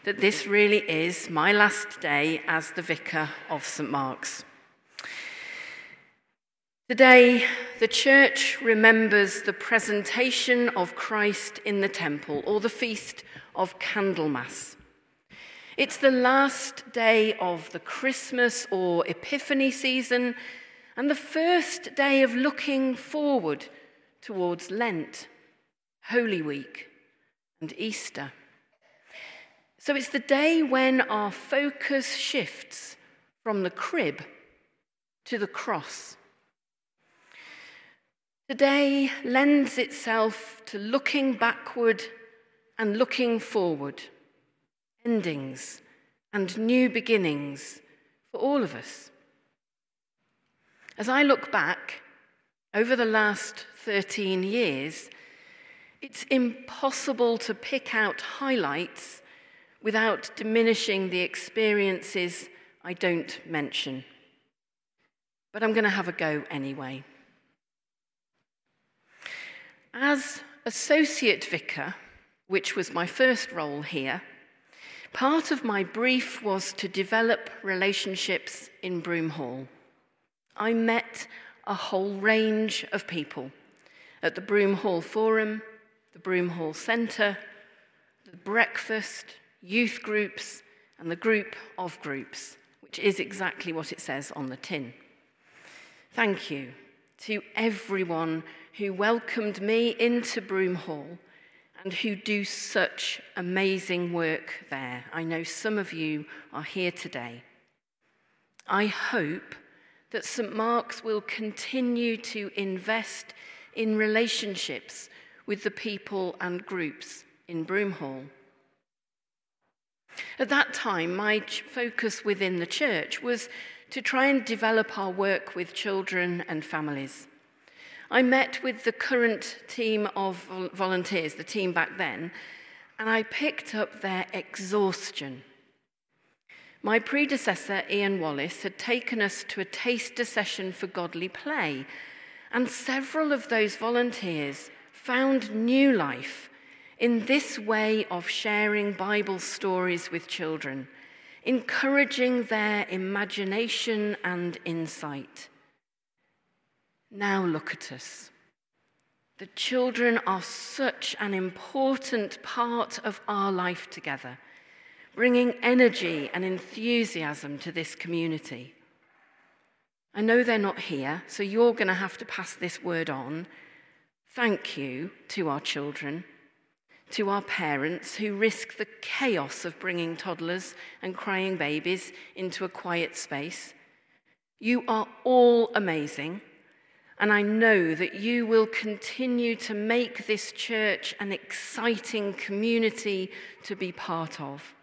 that this really is my last day as the vicar of St. Mark's. Today, the church remembers the presentation of Christ in the temple, or the Feast of Candlemas. It's the last day of the Christmas or Epiphany season, and the first day of looking forward towards Lent, Holy Week, and Easter. So it's the day when our focus shifts from the crib to the cross. Today lends itself to looking backward and looking forward, endings and new beginnings for all of us. As I look back over the last 13 years, it's impossible to pick out highlights without diminishing the experiences I don't mention. But I'm going to have a go anyway. As associate vicar, which was my first role here, part of my brief was to develop relationships in Broom Hall. I met a whole range of people at the Broom Hall Forum, the Broom Hall Centre, the breakfast, youth groups, and the group of groups, which is exactly what it says on the tin. Thank you to everyone who welcomed me into Broom Hall and who do such amazing work there. I know some of you are here today. I hope that St. Mark's will continue to invest in relationships with the people and groups in Broom Hall. At that time, my focus within the church was to try and develop our work with children and families. I met with the current team of volunteers, the team back then, and I picked up their exhaustion. My predecessor, Ian Wallace, had taken us to a taster session for godly play, and several of those volunteers found new life in this way of sharing Bible stories with children, encouraging their imagination and insight. Now look at us. The children are such an important part of our life together, bringing energy and enthusiasm to this community. I know they're not here, so you're going to have to pass this word on. Thank you to our children, to our parents who risk the chaos of bringing toddlers and crying babies into a quiet space. You are all amazing, and I know that you will continue to make this church an exciting community to be part of.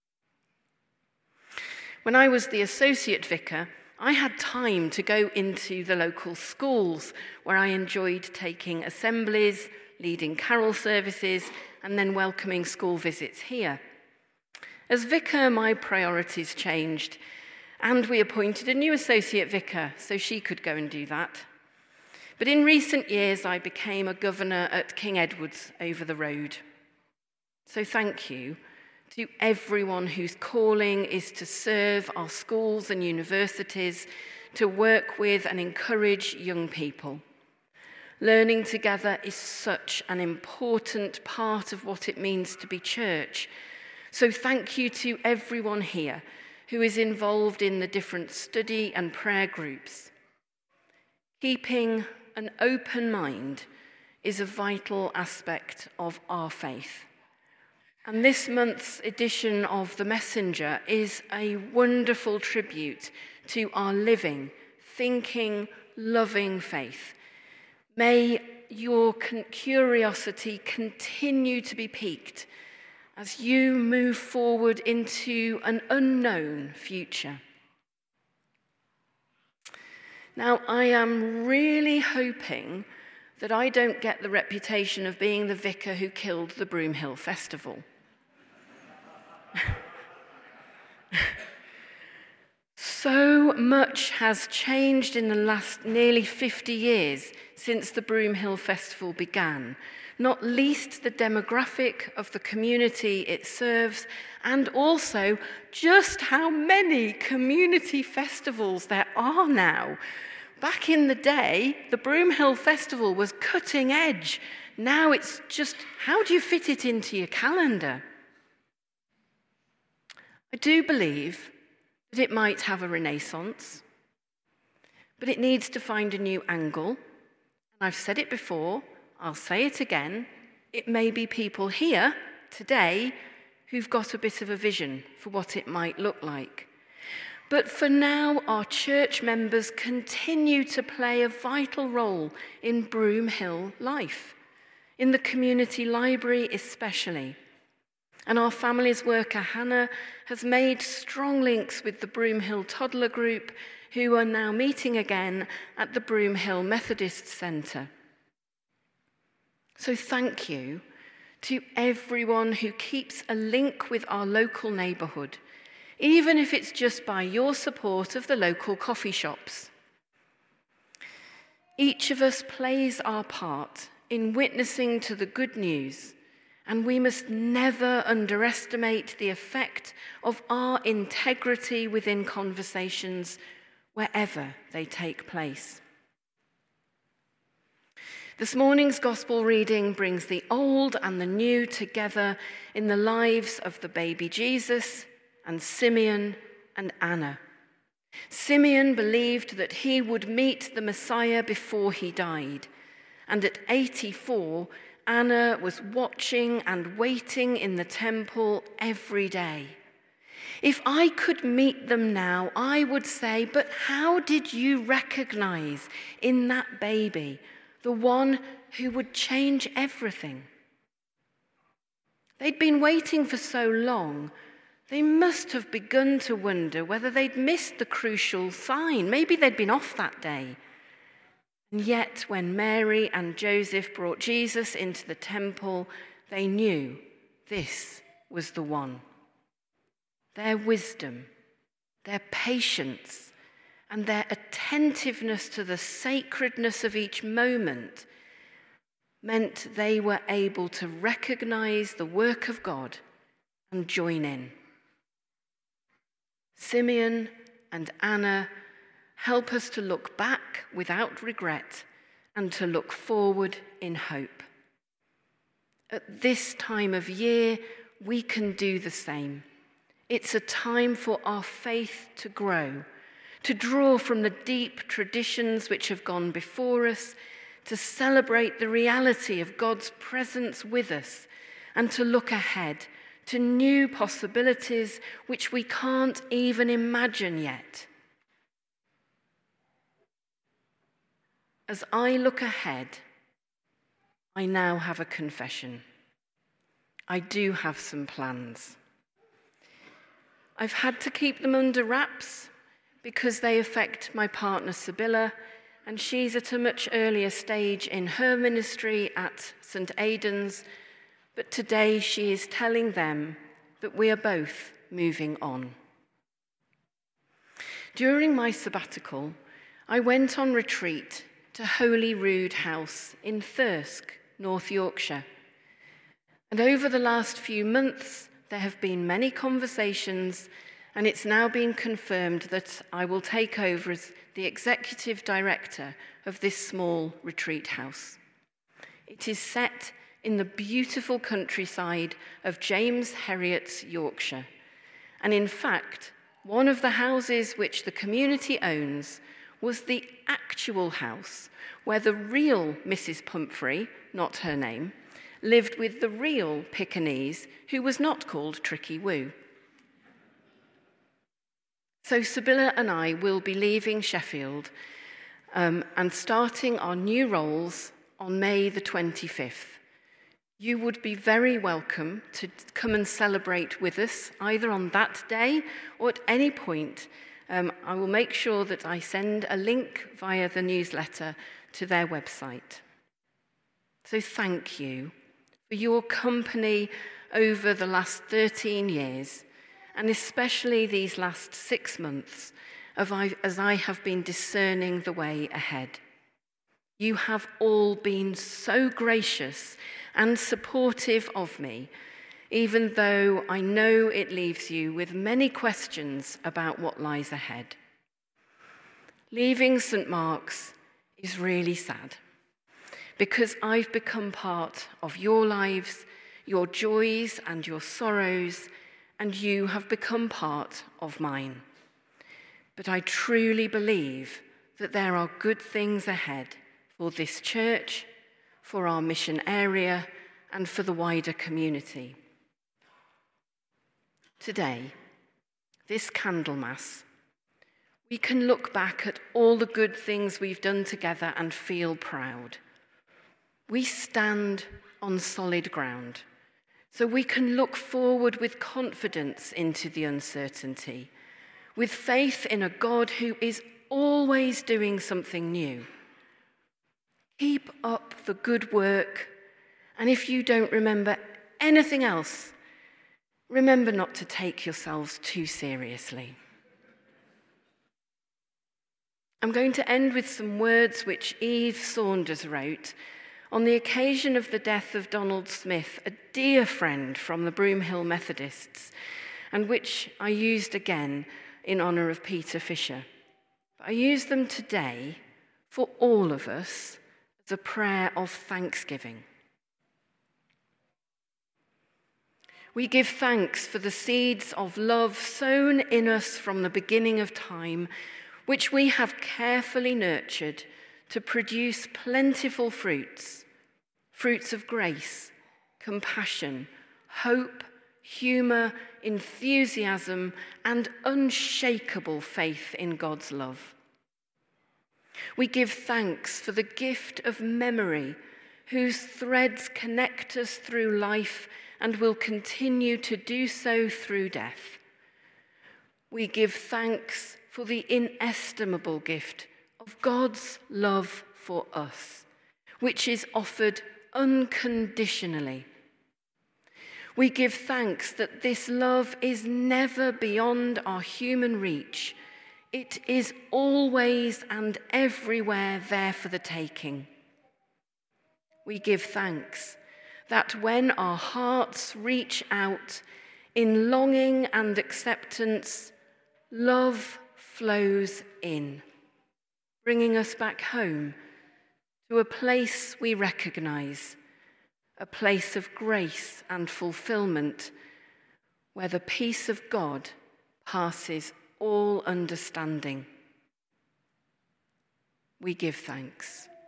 When I was the associate vicar, I had time to go into the local schools where I enjoyed taking assemblies, leading carol services, and then welcoming school visits here. As vicar, my priorities changed, and we appointed a new associate vicar so she could go and do that. But in recent years, I became a governor at King Edward's over the road. So thank you to everyone whose calling is to serve our schools and universities, to work with and encourage young people. Learning together is such an important part of what it means to be church. So thank you to everyone here who is involved in the different study and prayer groups. Keeping an open mind is a vital aspect of our faith. And this month's edition of The Messenger is a wonderful tribute to our living, thinking, loving faith. May your curiosity continue to be piqued as you move forward into an unknown future. Now, I am really hoping that I don't get the reputation of being the vicar who killed the Broomhill Festival. So much has changed in the last nearly 50 years since the Broomhill Festival began, not least the demographic of the community it serves, and also just how many community festivals there are now. Back in the day, the Broomhill Festival was cutting edge. Now it's just, how do you fit it into your calendar? I do believe that it might have a renaissance, but it needs to find a new angle. And I've said it before, I'll say it again. It may be people here today who've got a bit of a vision for what it might look like. But for now, our church members continue to play a vital role in Broomhill life, in the community library especially. And our families worker, Hannah, has made strong links with the Broomhill Toddler Group, who are now meeting again at the Broomhill Methodist Centre. So thank you to everyone who keeps a link with our local neighbourhood, even if it's just by your support of the local coffee shops. Each of us plays our part in witnessing to the good news, and we must never underestimate the effect of our integrity within conversations wherever they take place. This morning's gospel reading brings the old and the new together in the lives of the baby Jesus and Simeon and Anna. Simeon believed that he would meet the Messiah before he died, and at 84, Anna was watching and waiting in the temple every day. If I could meet them now, I would say, but how did you recognize in that baby the one who would change everything? They'd been waiting for so long, they must have begun to wonder whether they'd missed the crucial sign. Maybe they'd been off that day. And yet, when Mary and Joseph brought Jesus into the temple, they knew this was the one. Their wisdom, their patience, and their attentiveness to the sacredness of each moment meant they were able to recognize the work of God and join in. Simeon and Anna help us to look back without regret and to look forward in hope. At this time of year, we can do the same. It's a time for our faith to grow, to draw from the deep traditions which have gone before us, to celebrate the reality of God's presence with us, and to look ahead to new possibilities which we can't even imagine yet. As I look ahead, I now have a confession. I do have some plans. I've had to keep them under wraps because they affect my partner Sibylla, and she's at a much earlier stage in her ministry at St. Aidan's, but today she is telling them that we are both moving on. During my sabbatical, I went on retreat to Holy Rood House in Thirsk, North Yorkshire. And over the last few months, there have been many conversations, and it's now been confirmed that I will take over as the executive director of this small retreat house. It is set in the beautiful countryside of James Herriot's Yorkshire. And in fact, one of the houses which the community owns was the actual house where the real Mrs. Pumphrey, not her name, lived with the real Pekingese, who was not called Tricky Woo. So Sibylla and I will be leaving Sheffield and starting our new roles on May the 25th. You would be very welcome to come and celebrate with us, either on that day or at any point. I will make sure that I send a link via the newsletter to their website. So thank you for your company over the last 13 years, and especially these last 6 months as I have been discerning the way ahead. You have all been so gracious and supportive of me, even though I know it leaves you with many questions about what lies ahead. Leaving St. Mark's is really sad, because I've become part of your lives, your joys and your sorrows, and you have become part of mine. But I truly believe that there are good things ahead for this church, for our mission area, and for the wider community. Today, this Candlemas, we can look back at all the good things we've done together and feel proud. We stand on solid ground, so we can look forward with confidence into the uncertainty, with faith in a God who is always doing something new. Keep up the good work, and if you don't remember anything else, remember not to take yourselves too seriously. I'm going to end with some words which Eve Saunders wrote on the occasion of the death of Donald Smith, a dear friend from the Broomhill Methodists, and which I used again in honour of Peter Fisher. I use them today for all of us as a prayer of thanksgiving. We give thanks for the seeds of love sown in us from the beginning of time, which we have carefully nurtured to produce plentiful fruits, fruits of grace, compassion, hope, humour, enthusiasm, and unshakable faith in God's love. We give thanks for the gift of memory, whose threads connect us through life and will continue to do so through death. We give thanks for the inestimable gift of God's love for us, which is offered unconditionally. We give thanks that this love is never beyond our human reach. It is always and everywhere there for the taking. We give thanks that when our hearts reach out in longing and acceptance, love flows in, bringing us back home to a place we recognize, a place of grace and fulfillment, where the peace of God passes all understanding. We give thanks.